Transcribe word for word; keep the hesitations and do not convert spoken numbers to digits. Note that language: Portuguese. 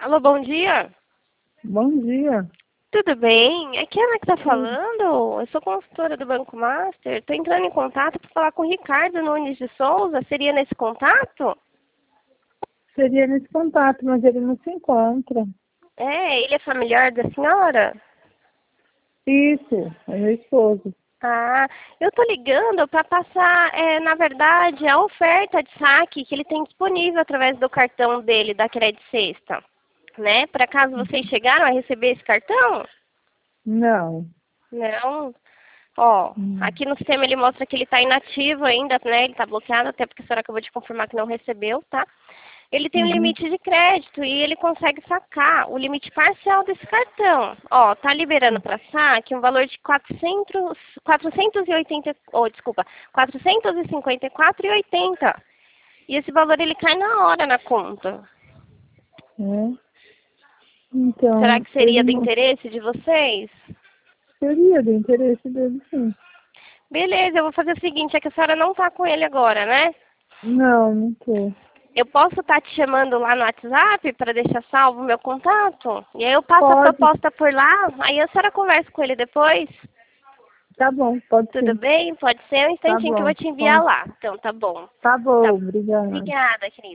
Alô, bom dia. Bom dia. Tudo bem? Aqui é a Ana que está Sim. falando. Eu sou consultora do Banco Master. Estou entrando em contato para falar com o Ricardo Nunes de Souza. Seria nesse contato? Seria nesse contato, mas ele não se encontra. É, ele é familiar da senhora? Isso, é meu esposo. Ah, eu tô ligando para passar, é, na verdade, a oferta de saque que ele tem disponível através do cartão dele da Credit Sexta, né? Para caso vocês chegaram a receber esse cartão? Não. Não. Ó, Hum. aqui no sistema ele mostra que ele está inativo ainda, né? Ele está bloqueado, até porque a senhora acabou de confirmar que não recebeu, tá? Ele tem um Uhum. limite de crédito e ele consegue sacar o limite parcial desse cartão. Ó, tá liberando para saque um valor de quatrocentos, quatrocentos e oitenta, oh, desculpa, quatrocentos e cinquenta e quatro e oitenta. E esse valor ele cai na hora na conta. É. Será Então, que seria ele do não interesse de vocês? seria do interesse dele, sim. Beleza, eu vou fazer o seguinte, é que a senhora não tá com ele agora, né? Não, não tô. Eu posso estar te chamando lá no WhatsApp para deixar salvo o meu contato? E aí eu passo a Pode, proposta por lá, aí a senhora conversa com ele depois. tá bom, pode Tudo sim. bem? Pode ser um Tá instantinho que eu bom, vou te enviar pode. lá. Então, tá bom. Tá Tá. bom, obrigada. Obrigada, querida.